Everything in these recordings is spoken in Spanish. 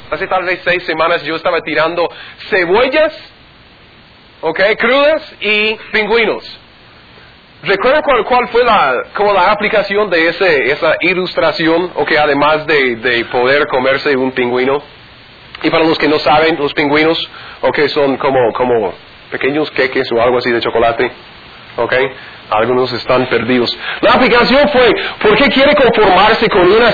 Hace tal vez 6 semanas yo estaba tirando cebollas, crudas y pingüinos. ¿Recuerdan cuál fue la aplicación de esa ilustración? Además de poder comerse un pingüino. Y para los que no saben, los pingüinos, son como pequeños queques o algo así de chocolate. Algunos están perdidos. La aplicación fue, ¿por qué quiere conformarse con una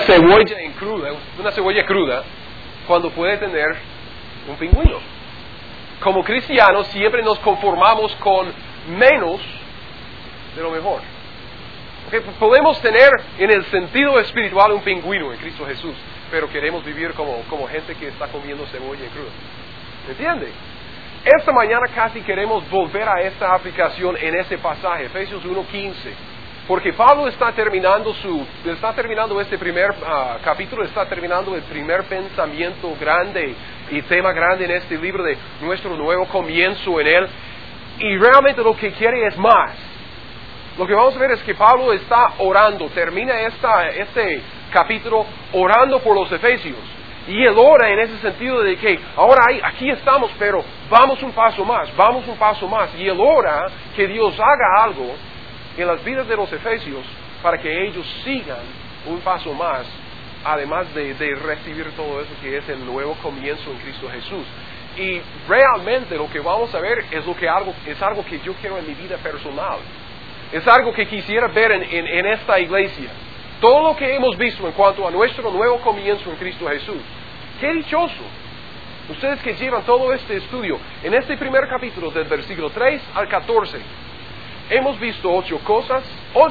cebolla cruda, cuando puede tener un pingüino? Como cristianos siempre nos conformamos con menos de lo mejor. Podemos tener en el sentido espiritual un pingüino en Cristo Jesús, pero queremos vivir como gente que está comiendo cebolla cruda. ¿Me entiende? Esta mañana casi queremos volver a esta aplicación en ese pasaje, Efesios 1:15, porque Pablo está terminando este primer capítulo, está terminando el primer pensamiento grande y tema grande en este libro de nuestro nuevo comienzo en él, y realmente lo que quiere es más. Lo que vamos a ver es que Pablo está orando, termina este capítulo orando por los efesios. Y él ora en ese sentido de que ahora aquí estamos, pero vamos un paso más. Y él ora que Dios haga algo en las vidas de los efesios para que ellos sigan un paso más, además de recibir todo eso que es el nuevo comienzo en Cristo Jesús. Y realmente lo que vamos a ver es algo que yo quiero en mi vida personal. Es algo que quisiera ver en esta iglesia. Todo lo que hemos visto en cuanto a nuestro nuevo comienzo en Cristo Jesús. ¡Qué dichoso! Ustedes que llevan todo este estudio, en este primer capítulo del versículo 3 al 14, hemos visto 8 cosas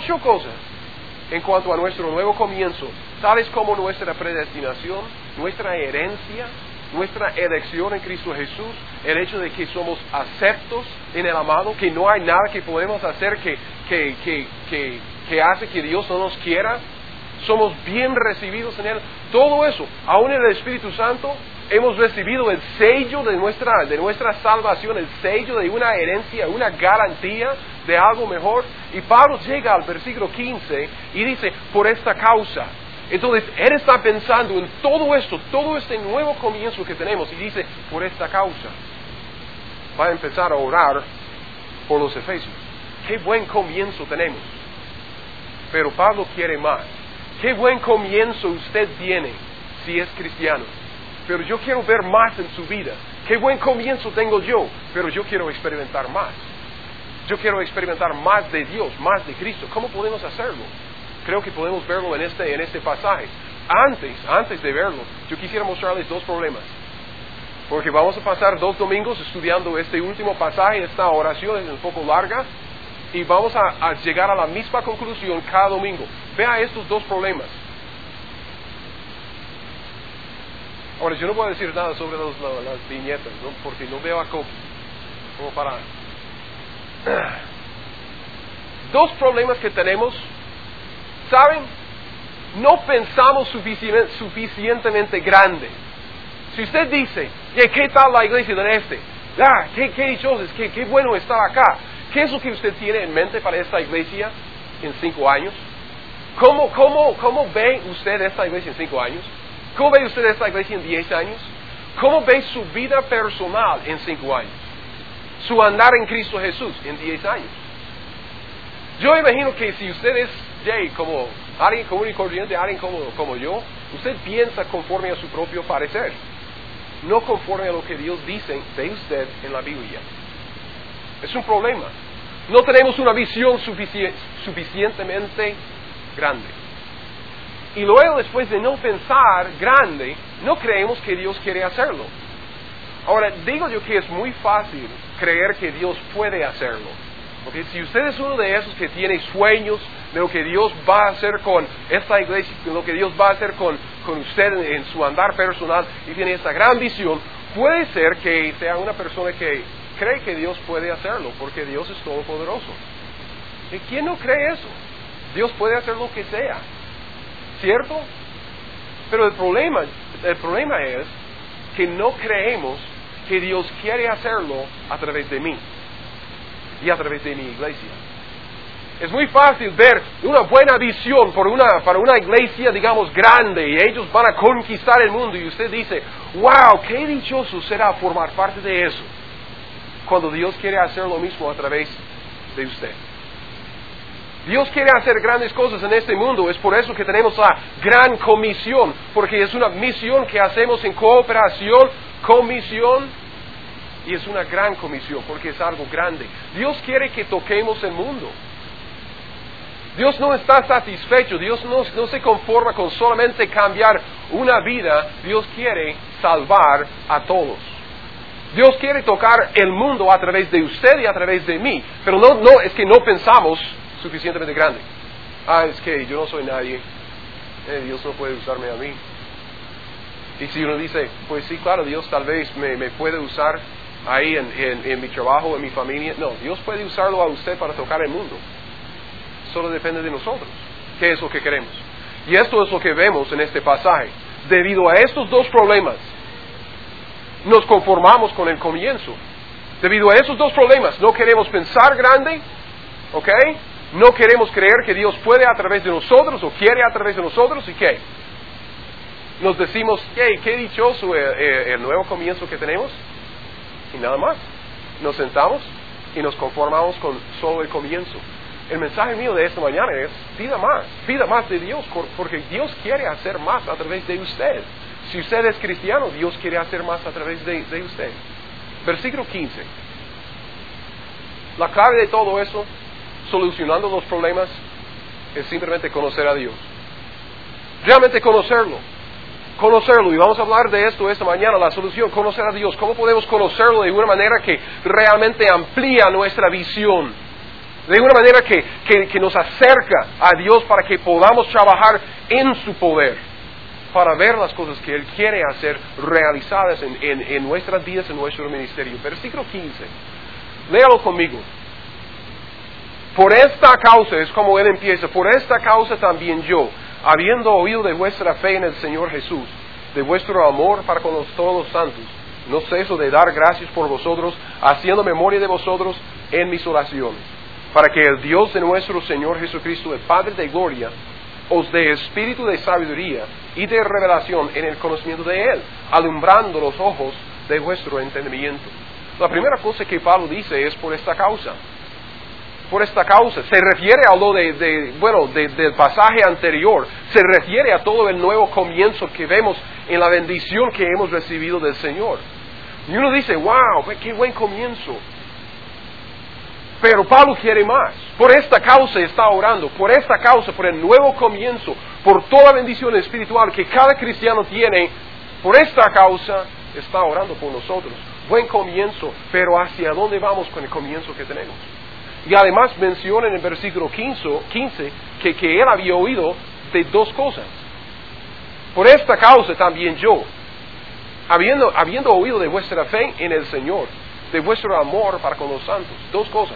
en cuanto a nuestro nuevo comienzo, tales como nuestra predestinación, nuestra herencia, nuestra elección en Cristo Jesús, el hecho de que somos aceptos en el amado, que no hay nada que podemos hacer que hace que Dios no nos quiera, somos bien recibidos en Él. Todo eso, aún en el Espíritu Santo, hemos recibido el sello de nuestra salvación, el sello de una herencia, una garantía de algo mejor. Y Pablo llega al versículo 15 y dice, por esta causa. Entonces, él está pensando en todo esto, todo este nuevo comienzo que tenemos, y dice, por esta causa, va a empezar a orar por los efesios. Qué buen comienzo tenemos. Pero Pablo quiere más. Qué buen comienzo usted tiene si es cristiano. Pero yo quiero ver más en su vida. Qué buen comienzo tengo yo, pero yo quiero experimentar más. Yo quiero experimentar más de Dios, más de Cristo. ¿Cómo podemos hacerlo? Creo que podemos verlo en este pasaje. Antes de verlo, yo quisiera mostrarles 2 problemas. Porque vamos a pasar 2 domingos estudiando este último pasaje, esta oración es un poco larga, y vamos a llegar a la misma conclusión cada domingo. Vea estos 2 problemas. Ahora, yo no voy a decir nada sobre las viñetas, ¿no? Porque no veo a Coqui como para... 2 problemas que tenemos. ¿Saben? No pensamos suficientemente grande. Si usted dice, ¿qué tal la iglesia del este? Qué dichosos, qué bueno estar acá. ¿Qué es lo que usted tiene en mente para esta iglesia en 5 años? ¿Cómo ve usted esta iglesia en 5 años? ¿Cómo ve usted esta iglesia en 10 años? ¿Cómo ve su vida personal en 5 años? Su andar en Cristo Jesús en 10 años. Yo imagino que si usted es como alguien común y corriente, alguien como yo, usted piensa conforme a su propio parecer, no conforme a lo que Dios dice de usted en la Biblia. Es un problema. No tenemos una visión suficientemente grande. Y luego, después de no pensar grande, no creemos que Dios quiere hacerlo. Ahora, digo yo que es muy fácil creer que Dios puede hacerlo. ¿Okay? Si usted es uno de esos que tiene sueños de lo que Dios va a hacer con esta iglesia, de lo que Dios va a hacer con usted en su andar personal, y tiene esta gran visión, puede ser que sea una persona que cree que Dios puede hacerlo, porque Dios es todopoderoso. ¿Y quién no cree eso? Dios puede hacer lo que sea, ¿cierto? Pero el problema es que no creemos que Dios quiere hacerlo a través de mí y a través de mi iglesia. Es muy fácil ver una buena visión para una iglesia, digamos, grande, y ellos van a conquistar el mundo, y usted dice, wow, qué dichoso será formar parte de eso, cuando Dios quiere hacer lo mismo a través de usted. Dios quiere hacer grandes cosas en este mundo, es por eso que tenemos la gran comisión, porque es una misión que hacemos en cooperación, comisión, y es una gran comisión, porque es algo grande. Dios quiere que toquemos el mundo. Dios no está satisfecho, Dios no se conforma con solamente cambiar una vida, Dios quiere salvar a todos. Dios quiere tocar el mundo a través de usted y a través de mí, pero no es que no pensamos suficientemente grande. Es que yo no soy nadie, Dios no puede usarme a mí. Y si uno dice, pues sí, claro, Dios tal vez me puede usar ahí en mi trabajo, en mi familia. No, Dios puede usarlo a usted para tocar el mundo. Solo depende de nosotros. ¿Qué es lo que queremos? Y esto es lo que vemos en este pasaje. Debido a estos dos problemas, nos conformamos con el comienzo. Debido a esos dos problemas, no queremos pensar grande, ¿ok? No queremos creer que Dios puede a través de nosotros, o quiere a través de nosotros, ¿y qué? Nos decimos, qué dichoso el nuevo comienzo que tenemos, y nada más. Nos sentamos y nos conformamos con solo el comienzo. El mensaje mío de esta mañana es, pida más de Dios, porque Dios quiere hacer más a través de usted. Si usted es cristiano, Dios quiere hacer más a través de usted. Versículo 15. La clave de todo eso, solucionando los problemas, es simplemente conocer a Dios. Realmente conocerlo, y vamos a hablar de esto esta mañana, la solución, conocer a Dios. ¿Cómo podemos conocerlo de una manera que realmente amplía nuestra visión? De una manera que nos acerca a Dios para que podamos trabajar en su poder, para ver las cosas que Él quiere hacer realizadas en nuestras vidas, en nuestro ministerio. Versículo 15, léalo conmigo. Por esta causa, es como Él empieza, por esta causa también yo, habiendo oído de vuestra fe en el Señor Jesús, de vuestro amor para con todos los santos, no ceso de dar gracias por vosotros, haciendo memoria de vosotros en mis oraciones, para que el Dios de nuestro Señor Jesucristo, el Padre de gloria, os dé espíritu de sabiduría y de revelación en el conocimiento de Él, alumbrando los ojos de vuestro entendimiento. La primera cosa que Pablo dice es por esta causa. Por esta causa. Se refiere a lo del pasaje anterior. Se refiere a todo el nuevo comienzo que vemos en la bendición que hemos recibido del Señor. Y uno dice, wow, qué buen comienzo. Pero Pablo quiere más. Por esta causa está orando. Por esta causa, por el nuevo comienzo, por toda bendición espiritual que cada cristiano tiene, por esta causa está orando por nosotros. Buen comienzo, pero ¿hacia dónde vamos con el comienzo que tenemos? Y además menciona en el versículo 15 que él había oído de dos cosas. Por esta causa también yo, habiendo oído de vuestra fe en el Señor, de vuestro amor para con los santos. Dos cosas.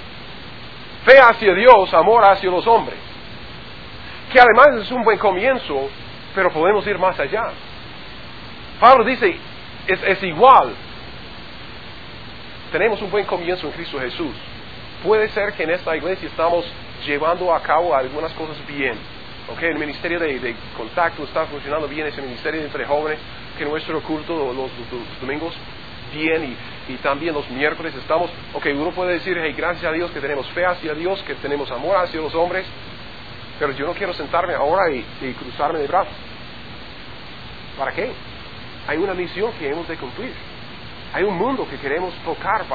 Fe hacia Dios, amor hacia los hombres. Que además es un buen comienzo, pero podemos ir más allá. Pablo dice, es igual. Tenemos un buen comienzo en Cristo Jesús. Puede ser que en esta iglesia estamos llevando a cabo algunas cosas bien. Okay, el ministerio de contacto está funcionando bien, ese ministerio entre jóvenes, que nuestro culto los domingos bien y también los miércoles estamos, uno puede decir, hey, gracias a Dios que tenemos fe hacia Dios, que tenemos amor hacia los hombres, pero yo no quiero sentarme ahora y cruzarme de brazos. ¿Para qué? Hay una misión que hemos de cumplir. Hay un mundo que queremos tocar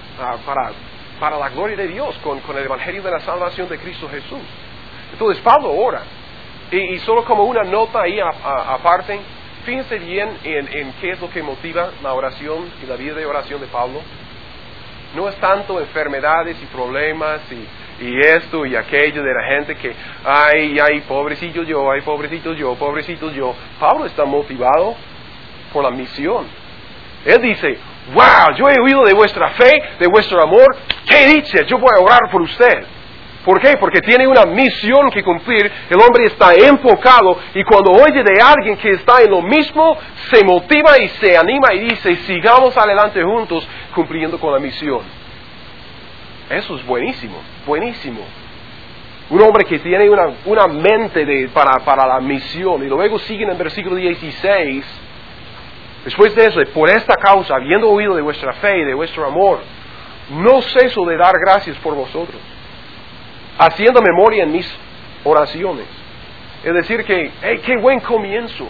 para la gloria de Dios con el evangelio de la salvación de Cristo Jesús. Entonces Pablo ora, y solo como una nota ahí aparte, fíjense bien en qué es lo que motiva la oración y la vida de oración de Pablo. No es tanto enfermedades y problemas y esto y aquello de la gente que, ay, pobrecito yo, ay, pobrecito yo. Pablo está motivado por la misión. Él dice, wow, yo he oído de vuestra fe, de vuestro amor, ¿qué dice? Yo voy a orar por usted. ¿Por qué? Porque tiene una misión que cumplir, el hombre está enfocado y cuando oye de alguien que está en lo mismo, se motiva y se anima y dice, sigamos adelante juntos cumpliendo con la misión. Eso es buenísimo, buenísimo. Un hombre que tiene una mente para la misión. Y luego sigue en el versículo 16. Después de eso, por esta causa, habiendo oído de vuestra fe y de vuestro amor, no ceso de dar gracias por vosotros, haciendo memoria en mis oraciones. Es decir que, hey, qué buen comienzo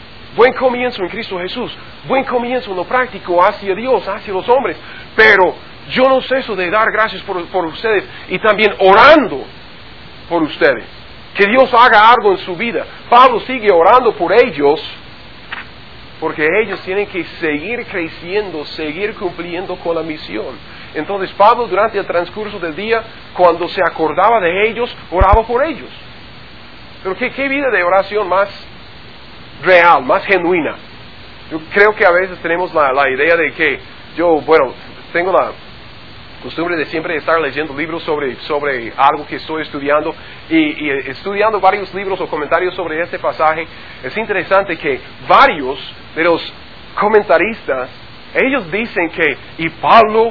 en Cristo Jesús, buen comienzo en lo práctico hacia Dios, hacia los hombres, pero yo no ceso de dar gracias por ustedes y también orando por ustedes, que Dios haga algo en su vida. Pablo sigue orando por ellos, porque ellos tienen que seguir creciendo, seguir cumpliendo con la misión. Entonces Pablo durante el transcurso del día, cuando se acordaba de ellos, oraba por ellos. Pero qué vida de oración más real, más genuina. Yo creo que a veces tenemos la idea de que tengo la costumbre de siempre estar leyendo libros sobre algo que estoy estudiando y estudiando varios libros o comentarios sobre este pasaje. Es interesante que varios de los comentaristas, ellos dicen que, y Pablo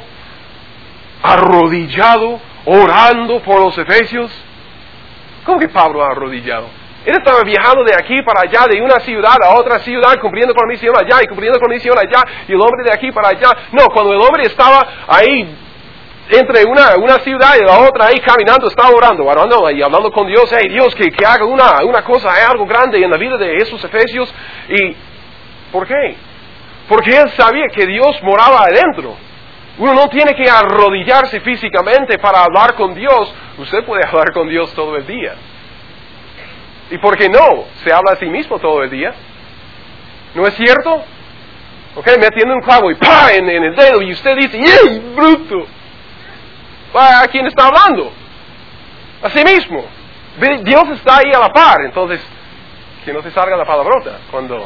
arrodillado, orando por los efesios. ¿Cómo que Pablo arrodillado? Él estaba viajando de aquí para allá, de una ciudad a otra ciudad, cumpliendo con la misión allá y cumpliendo con la misión allá, y el hombre de aquí para allá. No, cuando el hombre estaba ahí entre una ciudad y la otra, ahí caminando, estaba orando y hablando con Dios. Hey, Dios, que haga una cosa, hay algo grande en la vida de esos efesios. ¿Y por qué? Porque él sabía que Dios moraba adentro. Uno no tiene que arrodillarse físicamente para hablar con Dios. Usted puede hablar con Dios todo el día. ¿Y por qué no? Se habla a sí mismo todo el día. ¿No es cierto? Ok, metiendo un clavo y ¡pah! En el dedo, y usted dice, ¡yey, bruto! ¿A quién está hablando? A sí mismo. Dios está ahí a la par, entonces, que no se salga la palabrota cuando...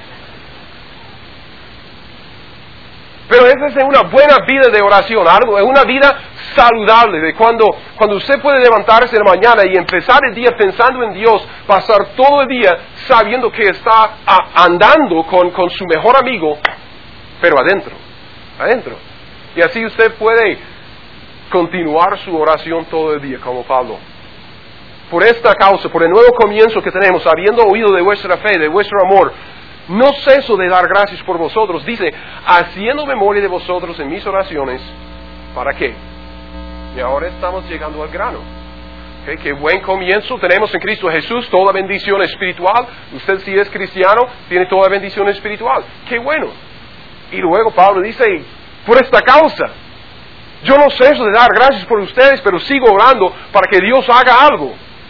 Pero esa es una buena vida de oración, es una vida saludable, de cuando usted puede levantarse en la mañana y empezar el día pensando en Dios, pasar todo el día sabiendo que está andando con su mejor amigo, pero adentro. Y así usted puede continuar su oración todo el día, como Pablo. Por esta causa, por el nuevo comienzo que tenemos, habiendo oído de vuestra fe, de vuestro amor, no ceso de dar gracias por vosotros. Dice, haciendo memoria de vosotros en mis oraciones. ¿Para qué? Y ahora estamos llegando al grano. ¿Okay? Qué buen comienzo tenemos en Cristo Jesús, toda bendición espiritual. Usted si es cristiano, tiene toda bendición espiritual. Qué bueno. Y luego Pablo dice, por esta causa, yo no ceso de dar gracias por ustedes, pero sigo orando para que Dios haga algo.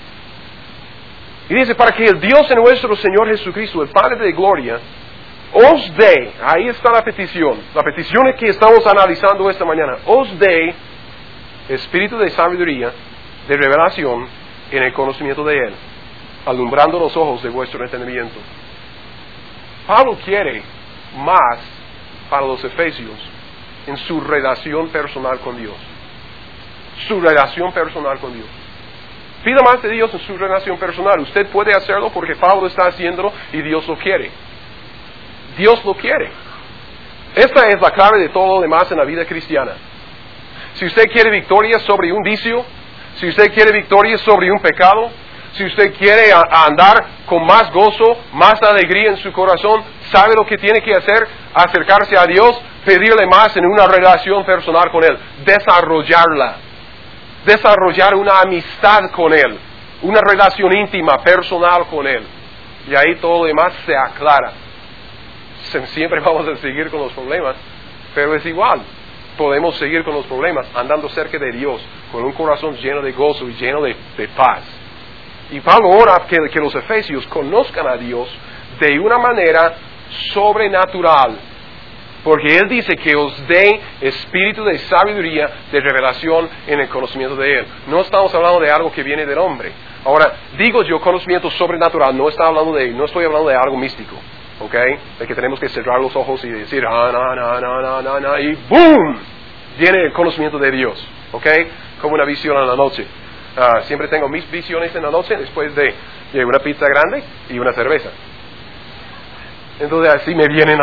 Y dice, para que el Dios de nuestro Señor Jesucristo, el Padre de gloria, os dé, ahí está la petición que estamos analizando esta mañana, os dé espíritu de sabiduría, de revelación en el conocimiento de Él, alumbrando los ojos de vuestro entendimiento. Pablo quiere más para los efesios en su relación personal con Dios. Su relación personal con Dios. Pida más de Dios en su relación personal. Usted puede hacerlo porque Pablo está haciéndolo y Dios lo quiere. Dios lo quiere. Esta es la clave de todo lo demás en la vida cristiana. Si usted quiere victoria sobre un vicio, si usted quiere victoria sobre un pecado, si usted quiere andar con más gozo, más alegría en su corazón, ¿sabe lo que tiene que hacer? Acercarse a Dios, pedirle más en una relación personal con Él, desarrollar una amistad con Él, una relación íntima, personal con Él. Y ahí todo lo demás se aclara. Siempre vamos a seguir con los problemas, pero es igual. Podemos seguir con los problemas andando cerca de Dios, con un corazón lleno de gozo y lleno de paz. Y Pablo ora que los efesios conozcan a Dios de una manera sobrenatural. Porque Él dice que os dé espíritu de sabiduría, de revelación en el conocimiento de Él. No estamos hablando de algo que viene del hombre. Ahora, digo yo conocimiento sobrenatural, no estoy hablando de algo místico. ¿Ok? De que tenemos que cerrar los ojos y decir, y ¡boom! Viene el conocimiento de Dios. ¿Ok? Como una visión en la noche. Siempre tengo mis visiones en la noche después de una pizza grande y una cerveza. Entonces así me vienen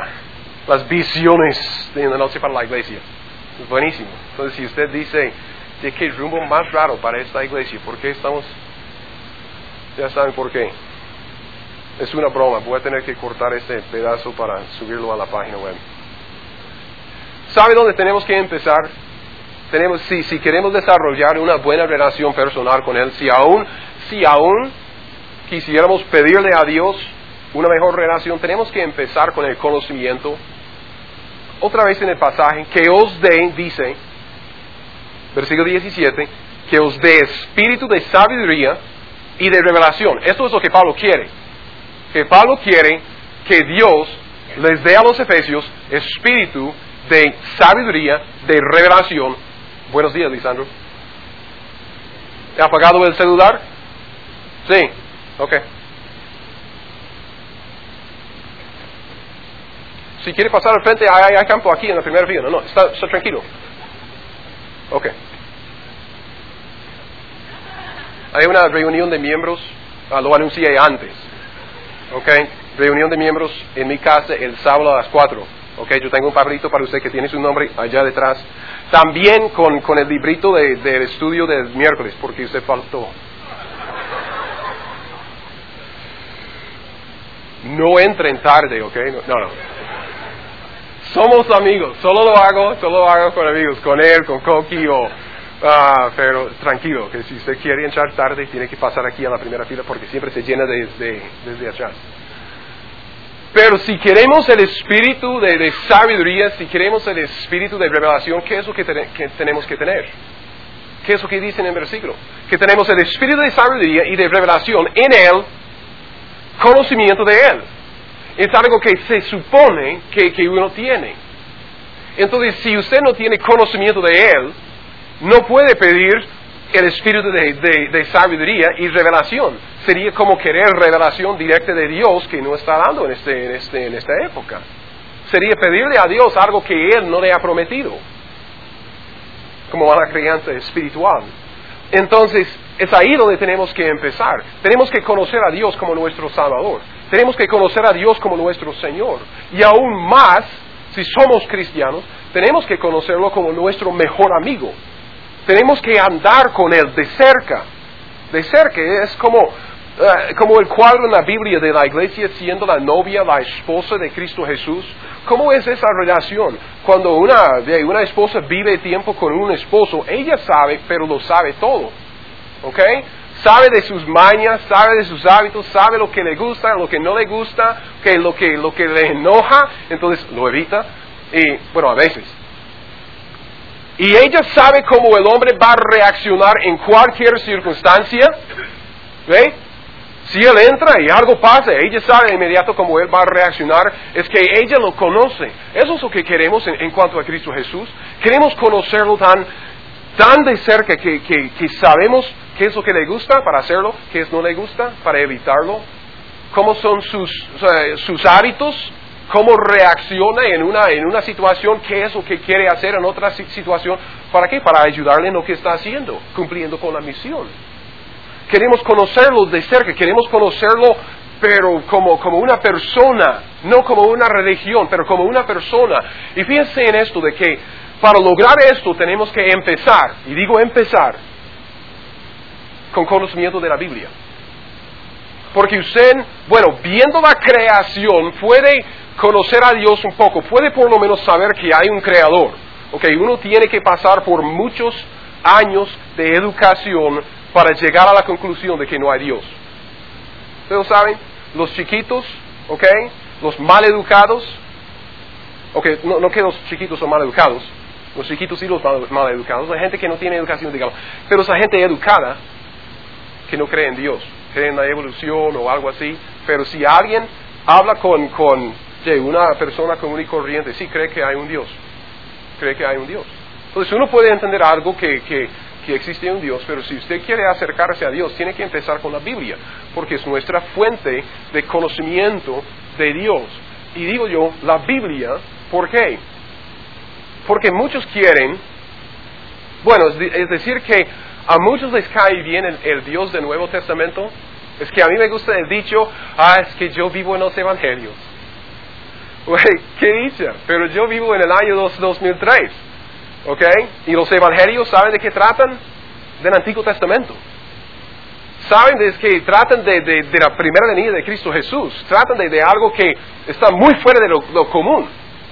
las visiones de la noche para la iglesia. Es buenísimo. Entonces si usted dice de qué rumbo más raro para esta iglesia. ¿Por qué estamos? Ya saben por qué. Es una broma, voy a tener que cortar este pedazo para subirlo a la página web. ¿Sabe dónde tenemos que empezar? Si queremos desarrollar una buena relación personal con Él, si aún quisiéramos pedirle a Dios una mejor relación, tenemos que empezar con el conocimiento. Otra vez en el pasaje, que os dé, dice, versículo 17, que os dé espíritu de sabiduría y de revelación. Esto es lo que Pablo quiere. Que Pablo quiere que Dios les dé a los efesios espíritu de sabiduría, de revelación. Buenos días, Lisandro. ¿Ha apagado el celular? Sí, ok. Si quiere pasar al frente, hay campo aquí en la primera fila. No, está tranquilo. Ok. Hay una reunión de miembros, lo anuncié antes. Ok, reunión de miembros en mi casa el sábado a las 4. Ok, yo tengo un papelito para usted que tiene su nombre allá detrás. También con el librito del estudio del miércoles, porque usted faltó. No entren tarde, ok. No. Somos amigos, solo lo hago con amigos, con él, con Coqui pero tranquilo, que si usted quiere entrar tarde, tiene que pasar aquí a la primera fila porque siempre se llena desde atrás. Pero si queremos el espíritu de sabiduría, si queremos el espíritu de revelación, ¿qué es lo que tenemos que tener? ¿Qué es lo que dice en el versículo? Que tenemos el espíritu de sabiduría y de revelación en Él, conocimiento de Él. Es algo que se supone que uno tiene. Entonces, si usted no tiene conocimiento de Él, no puede pedir el espíritu de sabiduría y revelación. Sería como querer revelación directa de Dios que no está dando en esta época. Sería pedirle a Dios algo que Él no le ha prometido, como a la crianza espiritual. Entonces, es ahí donde tenemos que empezar. Tenemos que conocer a Dios como nuestro Salvador. Tenemos que conocer a Dios como nuestro Señor. Y aún más, si somos cristianos, tenemos que conocerlo como nuestro mejor amigo. Tenemos que andar con Él de cerca. De cerca, es como el cuadro en la Biblia de la iglesia siendo la novia, la esposa de Cristo Jesús. ¿Cómo es esa relación? Cuando una esposa vive tiempo con un esposo, ella sabe, pero lo sabe todo. ¿Ok? Sabe de sus mañas, sabe de sus hábitos, sabe lo que le gusta, lo que no le gusta, lo que le enoja, entonces lo evita. Y, bueno, a veces. Y ella sabe cómo el hombre va a reaccionar en cualquier circunstancia. ¿Ve? Si él entra y algo pasa, ella sabe de inmediato cómo él va a reaccionar. Es que ella lo conoce. Eso es lo que queremos en cuanto a Cristo Jesús. Queremos conocerlo tan de cerca que sabemos qué es lo que le gusta para hacerlo, qué es no le gusta para evitarlo, cómo son sus hábitos, cómo reacciona en una situación, qué es lo que quiere hacer en otra situación. ¿Para qué? Para ayudarle en lo que está haciendo, cumpliendo con la misión. Queremos conocerlo de cerca, queremos conocerlo, pero como una persona, no como una religión, pero como una persona. Y fíjense en esto, de que para lograr esto tenemos que empezar, y digo empezar, con conocimiento de la Biblia. Porque usted, viendo la creación, puede conocer a Dios un poco, puede por lo menos saber que hay un creador. Okay, uno tiene que pasar por muchos años de educación para llegar a la conclusión de que no hay Dios. ¿Ustedes saben? Los chiquitos, los mal educados, no que los chiquitos son mal educados, los chiquitos y los mal educados, la gente que no tiene educación, digamos, pero esa gente educada que no cree en Dios, cree en la evolución o algo así, pero si alguien habla con una persona común y corriente, sí cree que hay un Dios, Entonces uno puede entender algo que existe un Dios, pero si usted quiere acercarse a Dios, tiene que empezar con la Biblia, porque es nuestra fuente de conocimiento de Dios. Y digo yo, la Biblia, ¿por qué? Porque muchos quieren, es decir que a muchos les cae bien el Dios del Nuevo Testamento. Es que a mí me gusta el dicho, es que yo vivo en los Evangelios. Qué dicha, pero yo vivo en el año 2003. ¿Ok? Y los evangelios, ¿saben de qué tratan? Del Antiguo Testamento. Saben de que tratan de la primera venida de Cristo Jesús. Tratan de algo que está muy fuera de lo común.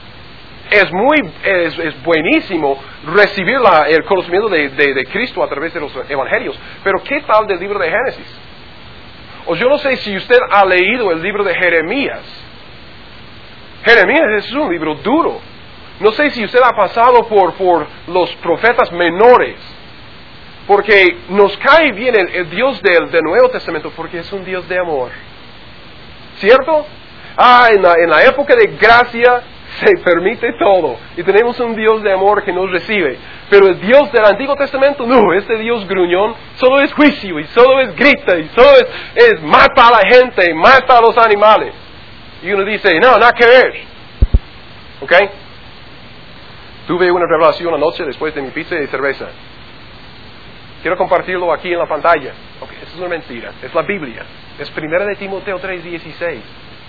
Es buenísimo recibir el conocimiento de Cristo a través de los evangelios. Pero ¿qué tal del libro de Génesis? O yo no sé si usted ha leído el libro de Jeremías. Jeremías es un libro duro. No sé si usted ha pasado por los profetas menores. Porque nos cae bien el Dios del Nuevo Testamento porque es un Dios de amor. ¿Cierto? En la época de gracia se permite todo. Y tenemos un Dios de amor que nos recibe. Pero el Dios del Antiguo Testamento, no, este Dios gruñón, solo es juicio, y solo es grita, y solo es mata a la gente, mata a los animales. Y uno dice, no, nada que ver. ¿Ok? Tuve una revelación anoche después de mi pizza y cerveza. Quiero compartirlo aquí en la pantalla. Ok, eso es una mentira, es la Biblia. Es 1 de Timoteo 3:16.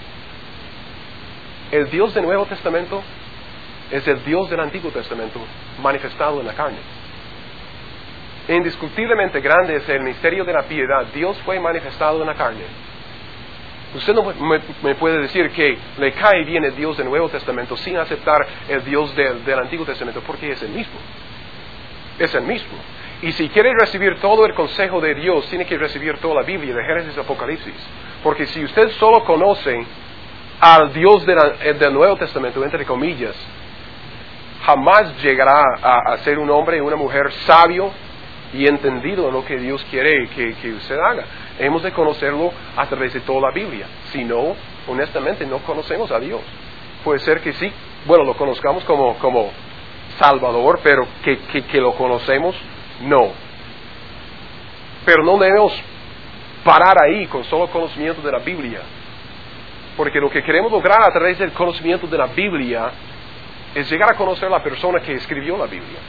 El Dios del Nuevo Testamento es el Dios del Antiguo Testamento manifestado en la carne. Indiscutiblemente grande es el misterio de la piedad. Dios fue manifestado en la carne. Usted no me puede decir que le cae bien el Dios del Nuevo Testamento sin aceptar el Dios del Antiguo Testamento, porque es el mismo. Es el mismo. Y si quiere recibir todo el consejo de Dios, tiene que recibir toda la Biblia, de Génesis a Apocalipsis. Porque si usted solo conoce al Dios del Nuevo Testamento, entre comillas, jamás llegará a ser un hombre y una mujer sabio y entendido en lo que Dios quiere que usted haga. Hemos de conocerlo a través de toda la Biblia. Si no, honestamente no conocemos a Dios. Puede ser que sí, bueno, lo conozcamos como Salvador, pero que lo conocemos, no. Pero no debemos parar ahí con solo conocimiento de la Biblia. Porque lo que queremos lograr a través del conocimiento de la Biblia es llegar a conocer a la persona que escribió la Biblia.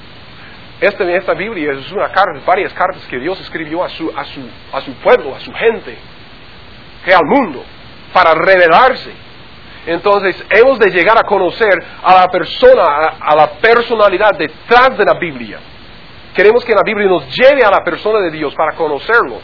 Esta Biblia es varias cartas que Dios escribió a su pueblo, a su gente, que al mundo, para revelarse. Entonces, hemos de llegar a conocer a la persona, a la personalidad detrás de la Biblia. Queremos que la Biblia nos lleve a la persona de Dios para conocerlo.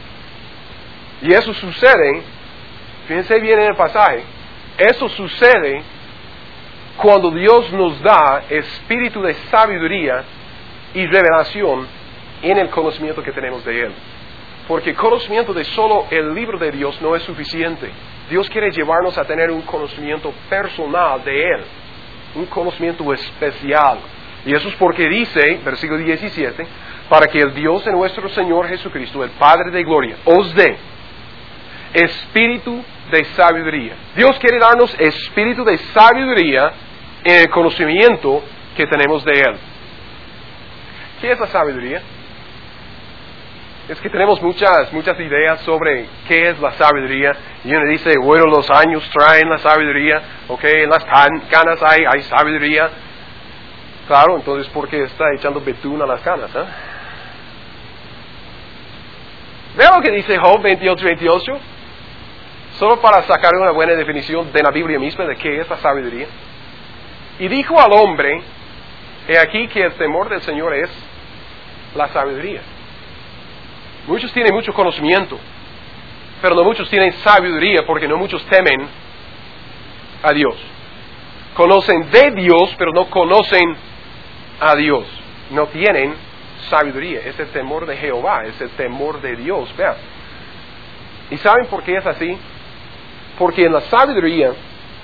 Y eso sucede, fíjense bien en el pasaje, eso sucede cuando Dios nos da espíritu de sabiduría y revelación en el conocimiento que tenemos de Él. Porque conocimiento de solo el libro de Dios no es suficiente. Dios quiere llevarnos a tener un conocimiento personal de Él, un conocimiento especial. Y eso es porque dice, versículo 17, para que el Dios de nuestro Señor Jesucristo, el Padre de gloria, os dé espíritu de sabiduría. Dios quiere darnos espíritu de sabiduría en el conocimiento que tenemos de Él. ¿Qué es la sabiduría? Es que tenemos muchas ideas sobre qué es la sabiduría. Y uno dice, bueno, los años traen la sabiduría. Ok, en las canas hay sabiduría. Claro, entonces, ¿por qué está echando betún a las canas? Vea lo que dice Job 28:28. Solo para sacar una buena definición de la Biblia misma de qué es la sabiduría. Y dijo al hombre, he aquí que el temor del Señor es la sabiduría. Muchos tienen mucho conocimiento, pero no muchos tienen sabiduría porque no muchos temen a Dios. Conocen de Dios, pero no conocen a Dios. No tienen sabiduría. Es el temor de Jehová, es el temor de Dios. Vean. ¿Y saben por qué es así? Porque en la sabiduría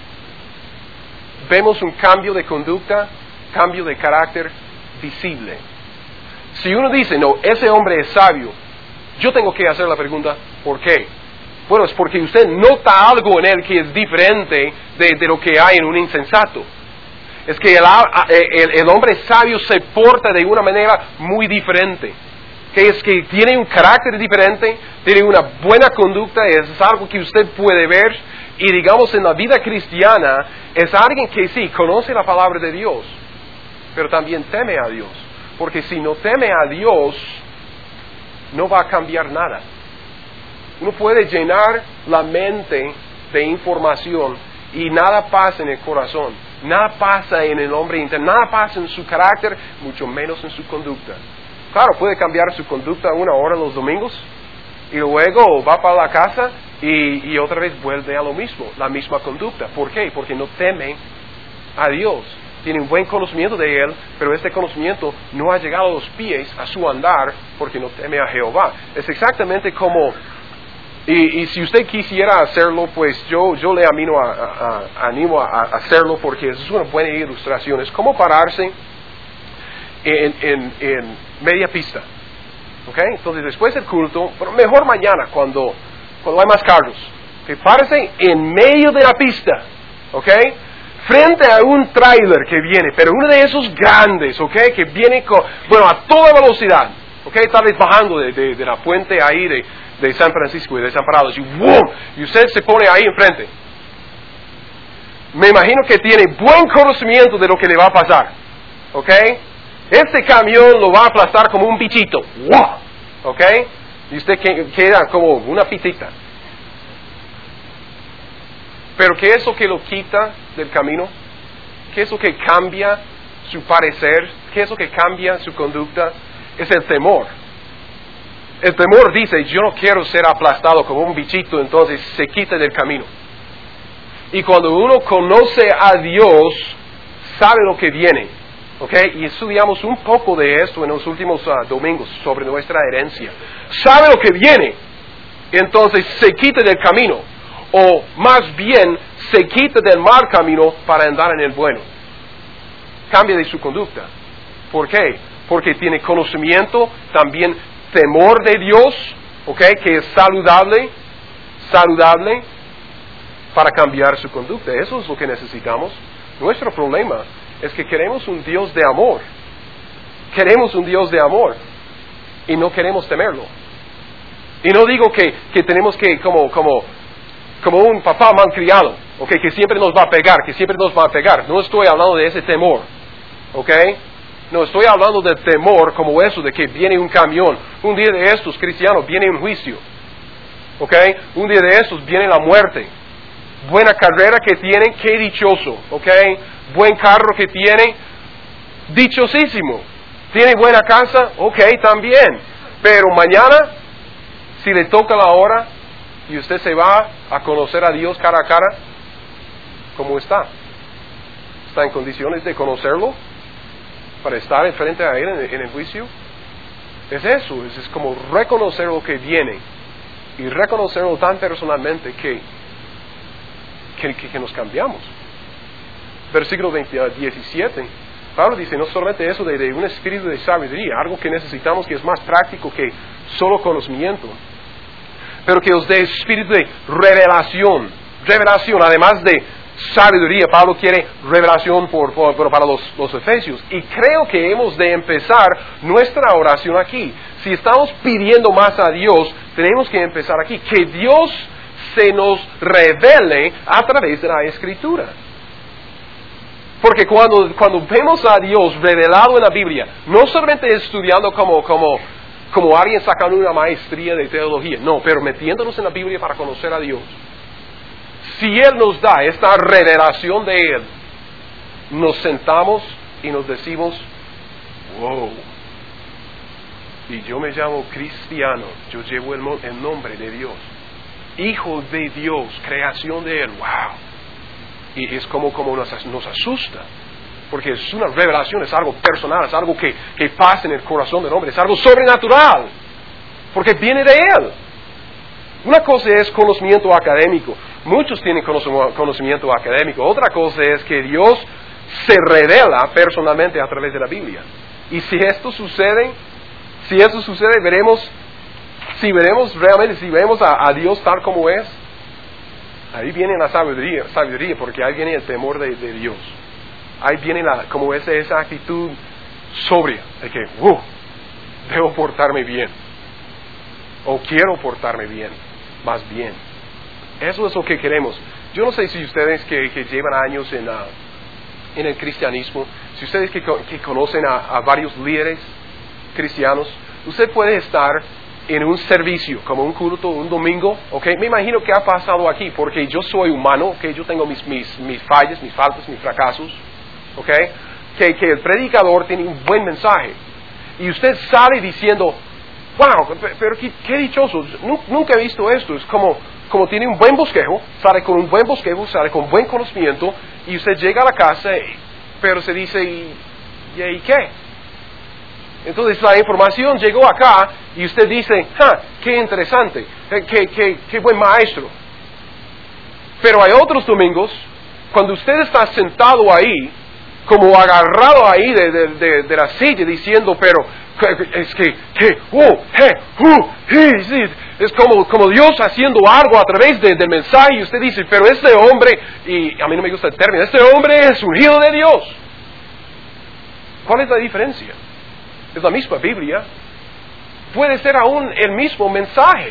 vemos un cambio de conducta, cambio de carácter visible. Si uno dice, no, ese hombre es sabio, yo tengo que hacer la pregunta, ¿por qué? Bueno, es porque usted nota algo en él que es diferente de lo que hay en un insensato. Es que el hombre sabio se porta de una manera muy diferente. Que es que tiene un carácter diferente, tiene una buena conducta, es algo que usted puede ver. Y digamos en la vida cristiana, es alguien que sí, conoce la palabra de Dios, pero también teme a Dios. Porque si no teme a Dios, no va a cambiar nada. Uno puede llenar la mente de información y nada pasa en el corazón. Nada pasa en el hombre interno, nada pasa en su carácter, mucho menos en su conducta. Claro, puede cambiar su conducta 1 hora los domingos y luego va para la casa y otra vez vuelve a lo mismo, la misma conducta. ¿Por qué? Porque no teme a Dios. Tiene un buen conocimiento de Él, pero este conocimiento no ha llegado a los pies a su andar porque no teme a Jehová. Es exactamente como, y si usted quisiera hacerlo, pues yo le animo a hacerlo porque es una buena ilustración. Es como pararse en media pista. ¿Ok? Entonces después del culto, pero mejor mañana cuando hay más carros, que párese en medio de la pista. ¿Ok? Frente a un tráiler que viene, pero uno de esos grandes, ¿ok? Que viene a toda velocidad, ¿ok? Tal vez bajando de la puente ahí de San Francisco y Desamparados, y ¡wow! Y usted se pone ahí enfrente. Me imagino que tiene buen conocimiento de lo que le va a pasar, ¿ok? Este camión lo va a aplastar como un bichito, ¡wow! ¿Ok? Y usted queda como una pitita. Pero ¿qué es lo que lo quita del camino? ¿Qué es lo que cambia su parecer? ¿Qué es lo que cambia su conducta? Es el temor. El temor dice, yo no quiero ser aplastado como un bichito, entonces se quita del camino. Y cuando uno conoce a Dios, sabe lo que viene. ¿Ok? Y estudiamos un poco de esto en los últimos domingos sobre nuestra herencia. Sabe lo que viene, entonces se quita del camino. O más bien, se quita del mal camino para andar en el bueno. Cambia de su conducta. ¿Por qué? Porque tiene conocimiento, también temor de Dios, ¿ok? Que es saludable para cambiar su conducta. Eso es lo que necesitamos. Nuestro problema es que queremos un Dios de amor. Queremos un Dios de amor y no queremos temerlo. Y no digo que tenemos que como un papá malcriado, ¿ok? Que siempre nos va a pegar, No estoy hablando de ese temor, ¿ok? No estoy hablando del temor como eso, de que viene un camión. Un día de estos, cristianos, viene un juicio, ¿ok? Un día de estos viene la muerte. Buena carrera que tiene, qué dichoso, ¿ok? Buen carro que tiene, dichosísimo. Tiene buena casa, ok, también. Pero mañana, si le toca la hora, y usted se va a conocer a Dios cara a cara, ¿cómo está? ¿Está en condiciones de conocerlo? Para estar enfrente a Él en el juicio. Es eso, es como reconocer lo que viene. Y reconocerlo tan personalmente que nos cambiamos. Versículo 17. Pablo dice, no solamente eso de un espíritu de sabiduría, algo que necesitamos que es más práctico que solo conocimiento, pero que os dé espíritu de revelación, además de sabiduría. Pablo quiere revelación para los efesios, y creo que hemos de empezar nuestra oración aquí. Si estamos pidiendo más a Dios, tenemos que empezar aquí, que Dios se nos revele a través de la Escritura. Porque cuando vemos a Dios revelado en la Biblia, no solamente estudiando como alguien sacando una maestría de teología, no, pero metiéndonos en la Biblia para conocer a Dios. Si Él nos da esta revelación de Él, nos sentamos y nos decimos, wow, y yo me llamo cristiano, yo llevo el nombre de Dios, hijo de Dios, creación de Él, wow. Y es como nos asusta, porque es una revelación, es algo personal, es algo que pasa en el corazón del hombre, es algo sobrenatural, porque viene de Él. Una cosa es conocimiento académico, muchos tienen conocimiento académico, otra cosa es que Dios se revela personalmente a través de la Biblia. Y si esto sucede, veremos a Dios tal como es. Ahí viene la sabiduría, porque ahí viene el temor de Dios. Ahí viene como esa actitud sobria, de que, debo portarme bien, o quiero portarme bien, más bien. Eso es lo que queremos. Yo no sé si ustedes que llevan años en el cristianismo, si ustedes que conocen a varios líderes cristianos, usted puede estar en un servicio, como un culto, un domingo, ¿ok? Me imagino que ha pasado aquí, porque yo soy humano, ¿ok? Yo tengo mis fallas, mis faltas, mis fracasos, ¿ok? Que el predicador tiene un buen mensaje. Y usted sale diciendo, wow, pero qué dichoso, nunca he visto esto. Es como tiene un buen bosquejo, sale con un buen bosquejo, sale con buen conocimiento, y usted llega a la casa, pero se dice, ¿y qué? Entonces la información llegó acá, y usted dice, qué interesante, qué buen maestro. Pero hay otros domingos, cuando usted está sentado ahí, como agarrado ahí de la silla, diciendo, pero es es como Dios haciendo algo a través del mensaje, y usted dice, pero este hombre, y a mí no me gusta el término, este hombre es ungido de Dios. ¿Cuál es la diferencia? Es la misma Biblia, puede ser aún el mismo mensaje.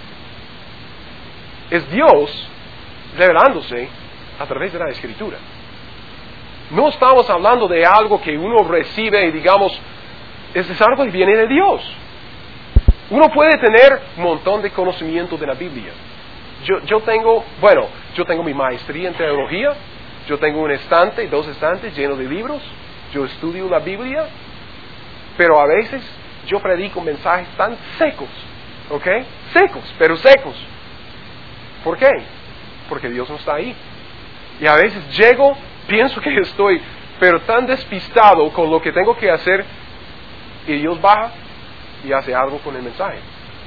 Es Dios revelándose a través de la Escritura. No estamos hablando de algo que uno recibe y digamos, es algo que viene de Dios. Uno puede tener un montón de conocimiento de la Biblia. Yo tengo mi maestría en teología, yo tengo un estante, 2 estantes llenos de libros, yo estudio la Biblia, pero a veces yo predico mensajes tan secos, ¿ok? Secos, pero secos. ¿Por qué? Porque Dios no está ahí. Y a veces llego, pienso que estoy, pero tan despistado con lo que tengo que hacer, y Dios baja y hace algo con el mensaje.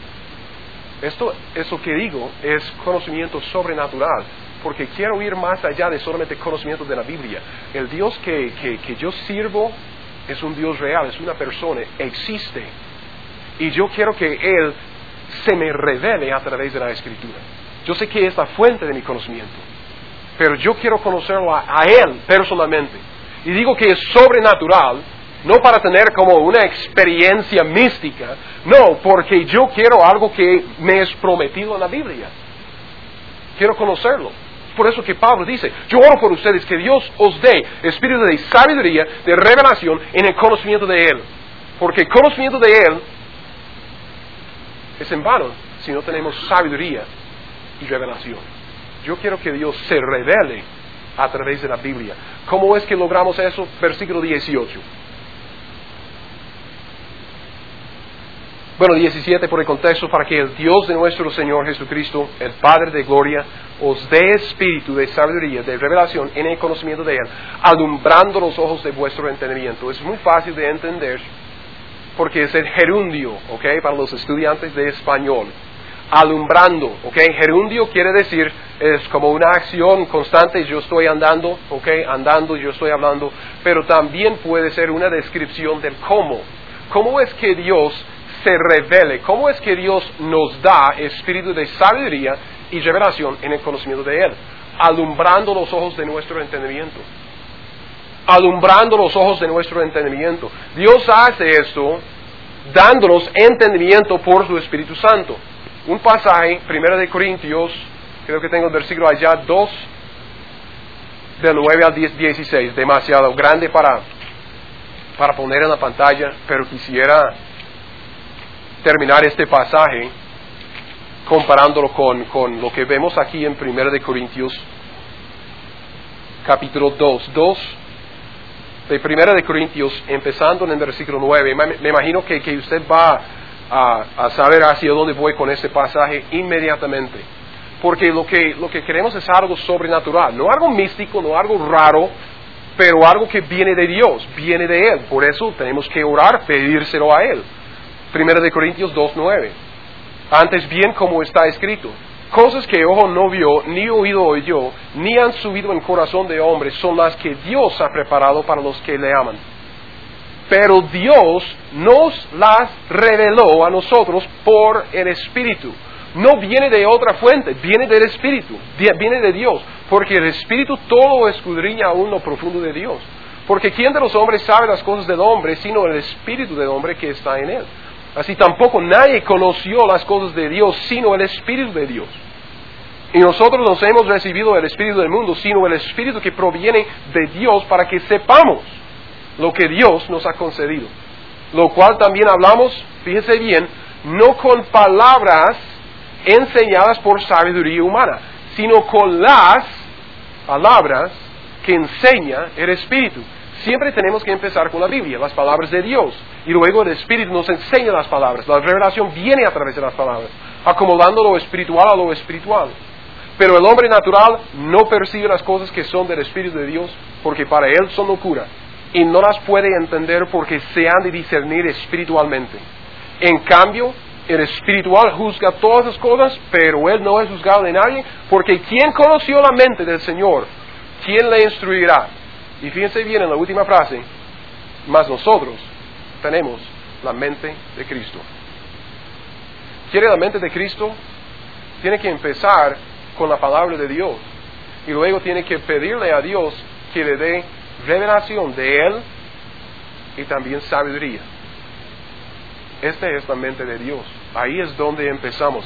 Eso que digo es conocimiento sobrenatural, porque quiero ir más allá de solamente conocimiento de la Biblia. El Dios que yo sirvo es un Dios real, es una persona, existe. Y yo quiero que Él se me revele a través de la Escritura. Yo sé que es la fuente de mi conocimiento, pero yo quiero conocerlo a Él personalmente. Y digo que es sobrenatural, no para tener como una experiencia mística, no, porque yo quiero algo que me es prometido en la Biblia. Quiero conocerlo. Por eso que Pablo dice, yo oro por ustedes que Dios os dé espíritu de sabiduría, de revelación en el conocimiento de Él. Porque el conocimiento de Él es en vano si no tenemos sabiduría y revelación. Yo quiero que Dios se revele a través de la Biblia. ¿Cómo es que logramos eso? Versículo 18. Bueno, 17 por el contexto, para que el Dios de nuestro Señor Jesucristo, el Padre de gloria, os dé espíritu de sabiduría, de revelación en el conocimiento de Él, alumbrando los ojos de vuestro entendimiento. Es muy fácil de entender, porque es el gerundio, ¿ok? Para los estudiantes de español. Alumbrando, ¿ok? Gerundio quiere decir, es como una acción constante, yo estoy andando, ¿ok? Andando, yo estoy hablando, pero también puede ser una descripción del cómo. ¿Cómo es que Dios se revele? ¿Cómo es que Dios nos da espíritu de sabiduría y revelación en el conocimiento de Él? Alumbrando los ojos de nuestro entendimiento. Alumbrando los ojos de nuestro entendimiento. Dios hace esto dándonos entendimiento por su Espíritu Santo. Un pasaje, 1 de Corintios, creo que tengo el versículo allá, 2, del 9 al 16, demasiado grande para poner en la pantalla, pero quisiera terminar este pasaje comparándolo con lo que vemos aquí en 1 de Corintios, capítulo 2 de 1 de Corintios, empezando en el versículo 9. Me imagino que usted va a saber hacia dónde voy con este pasaje inmediatamente, porque lo que queremos es algo sobrenatural, no algo místico, no algo raro, pero algo que viene de Dios, viene de Él. Por eso tenemos que orar, pedírselo a Él. 1 de Corintios 2:9. Antes bien, como está escrito, cosas que ojo no vio, ni oído oyó, ni han subido en corazón de hombre, son las que Dios ha preparado para los que le aman. Pero Dios nos las reveló a nosotros por el Espíritu. No viene de otra fuente, viene del Espíritu, viene de Dios, porque el Espíritu todo escudriña aún lo profundo de Dios. Porque ¿quién de los hombres sabe las cosas del hombre, sino el Espíritu del hombre que está en él? Así tampoco nadie conoció las cosas de Dios, sino el Espíritu de Dios. Y nosotros no hemos recibido el Espíritu del mundo, sino el Espíritu que proviene de Dios, para que sepamos lo que Dios nos ha concedido. Lo cual también hablamos, fíjense bien, no con palabras enseñadas por sabiduría humana, sino con las palabras que enseña el Espíritu. Siempre tenemos que empezar con la Biblia, las palabras de Dios, y luego el Espíritu nos enseña las palabras. La revelación viene a través de las palabras, acomodando lo espiritual a lo espiritual. Pero el hombre natural no percibe las cosas que son del Espíritu de Dios, porque para él son locura, y no las puede entender porque se han de discernir espiritualmente. En cambio, el espiritual juzga todas las cosas, pero él no es juzgado de nadie, porque ¿quién conoció la mente del Señor? ¿Quién le instruirá? Y fíjense bien en la última frase, mas nosotros tenemos la mente de Cristo. ¿Quiere la mente de Cristo? Tiene que empezar con la palabra de Dios, y luego tiene que pedirle a Dios que le dé revelación de Él y también sabiduría. Esta es la mente de Dios. Ahí es donde empezamos.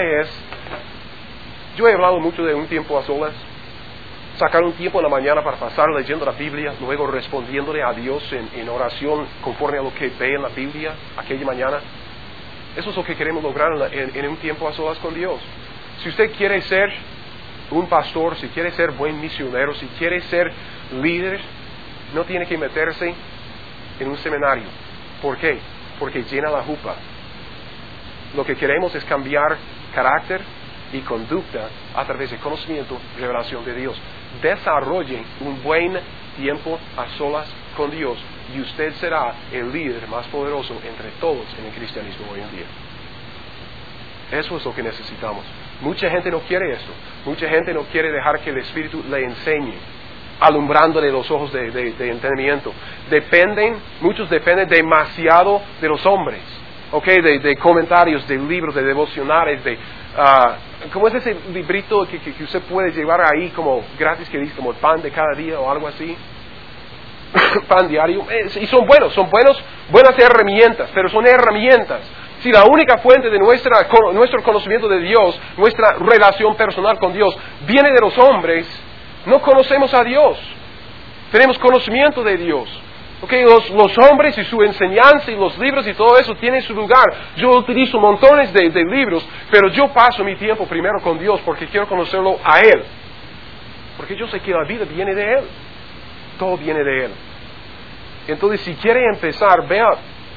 Yo he hablado mucho de un tiempo a solas. Sacar un tiempo en la mañana para pasar leyendo la Biblia, luego respondiéndole a Dios en oración conforme a lo que ve en la Biblia aquella mañana. Eso es lo que queremos lograr en un tiempo a solas con Dios. Si usted quiere ser un pastor, si quiere ser buen misionero, si quiere ser líder, no tiene que meterse en un seminario. ¿Por qué? Porque llena la jupa. Lo que queremos es cambiar carácter y conducta a través de conocimiento y revelación de Dios. Desarrolle un buen tiempo a solas con Dios y usted será el líder más poderoso entre todos en el cristianismo hoy en día. Eso es lo que necesitamos. Mucha gente no quiere eso. Mucha gente no quiere dejar que el Espíritu le enseñe, alumbrándole los ojos de entendimiento. Muchos dependen demasiado de los hombres, de comentarios, de libros, de devocionales, ¿cómo es ese librito que usted puede llevar ahí como gratis, que dice como el pan de cada día o algo así? Pan diario. Y son buenas herramientas, pero son herramientas. Si la única fuente de nuestro conocimiento de Dios, nuestra relación personal con Dios, viene de los hombres, no conocemos a Dios. Tenemos conocimiento de Dios. Los hombres y su enseñanza y los libros y todo eso tienen su lugar. Yo utilizo montones de libros, pero yo paso mi tiempo primero con Dios porque quiero conocerlo a Él. Porque yo sé que la vida viene de Él. Todo viene de Él. Entonces, si quiere empezar, vea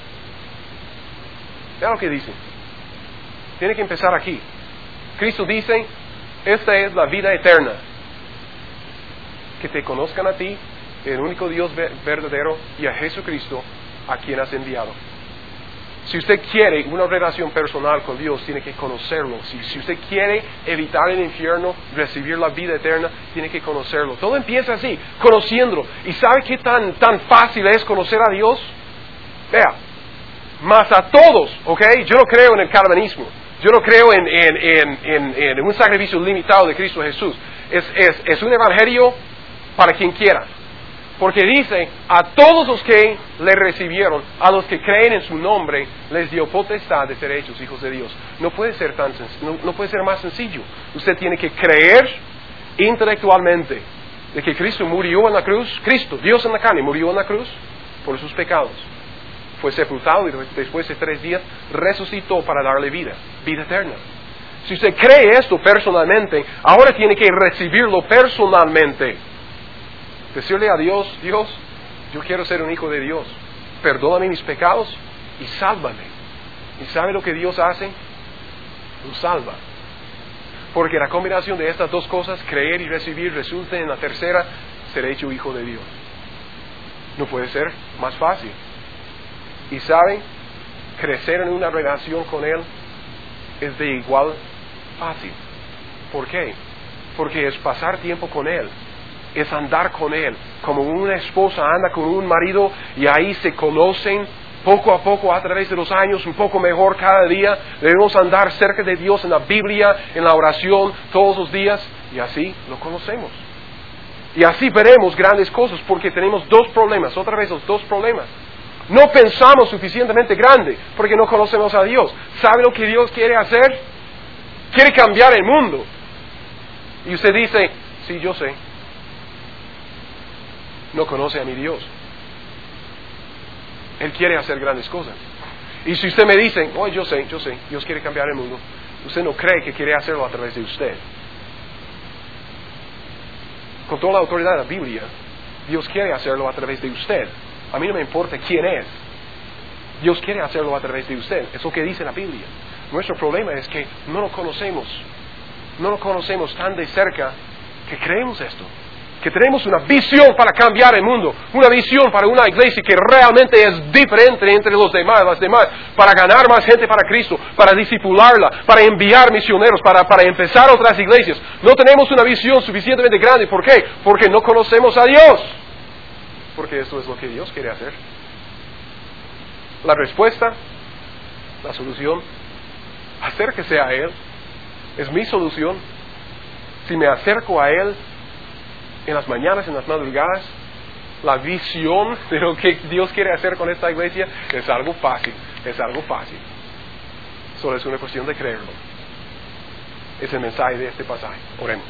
lo que dice. Tiene que empezar aquí. Cristo dice, esta es la vida eterna. Que te conozcan a ti, el único Dios verdadero, y a Jesucristo, a quien has enviado. Si usted quiere una relación personal con Dios, tiene que conocerlo. Si usted quiere evitar el infierno, recibir la vida eterna, tiene que conocerlo. Todo empieza así, conociéndolo. ¿Y sabe qué tan fácil es conocer a Dios? Vea, más a todos, yo no creo en el calvinismo. Yo no creo en un sacrificio limitado de Cristo Jesús. Es un evangelio para quien quiera. Porque dice, a todos los que le recibieron, a los que creen en su nombre, les dio potestad de ser hechos hijos de Dios. No puede ser más sencillo. Usted tiene que creer intelectualmente de que Cristo murió en la cruz. Cristo, Dios en la carne, murió en la cruz por sus pecados. Fue sepultado y después de 3 días resucitó para darle vida eterna. Si usted cree esto personalmente, ahora tiene que recibirlo personalmente. Decirle a Dios, Dios, yo quiero ser un hijo de Dios. Perdóname mis pecados y sálvame. ¿Y sabe lo que Dios hace? Lo salva. Porque la combinación de estas dos cosas, creer y recibir, resulta en la tercera, ser hecho hijo de Dios. No puede ser más fácil. Y saben, crecer en una relación con Él es de igual fácil. ¿Por qué? Porque es pasar tiempo con Él. Es andar con Él, como una esposa anda con un marido y ahí se conocen poco a poco a través de los años, un poco mejor cada día. Debemos andar cerca de Dios en la Biblia, en la oración, todos los días, y así lo conocemos. Y así veremos grandes cosas, porque tenemos 2 problemas, otra vez los 2 problemas. No pensamos suficientemente grande, porque no conocemos a Dios. ¿Sabe lo que Dios quiere hacer? Quiere cambiar el mundo. Y usted dice, sí, yo sé. No conoce a mi Dios. Él quiere hacer grandes cosas. Y si usted me dice, oh, yo sé, Dios quiere cambiar el mundo, usted no cree que quiere hacerlo a través de usted. Con toda la autoridad de la Biblia, Dios quiere hacerlo a través de usted. A mí no me importa quién es. Dios quiere hacerlo a través de usted. Es lo que dice la Biblia. Nuestro problema es que no lo conocemos. No lo conocemos tan de cerca que creemos esto. Que tenemos una visión para cambiar el mundo. Una visión para una iglesia que realmente es diferente entre las demás, para ganar más gente para Cristo, para discipularla, para enviar misioneros, para empezar otras iglesias. No tenemos una visión suficientemente grande. ¿Por qué? Porque no conocemos a Dios. Porque eso es lo que Dios quiere hacer. La respuesta, la solución, acérquese a Él. Es mi solución. Si me acerco a Él en las mañanas, en las madrugadas, la visión de lo que Dios quiere hacer con esta iglesia es algo fácil. Es algo fácil. Solo es una cuestión de creerlo. Es el mensaje de este pasaje. Oremos.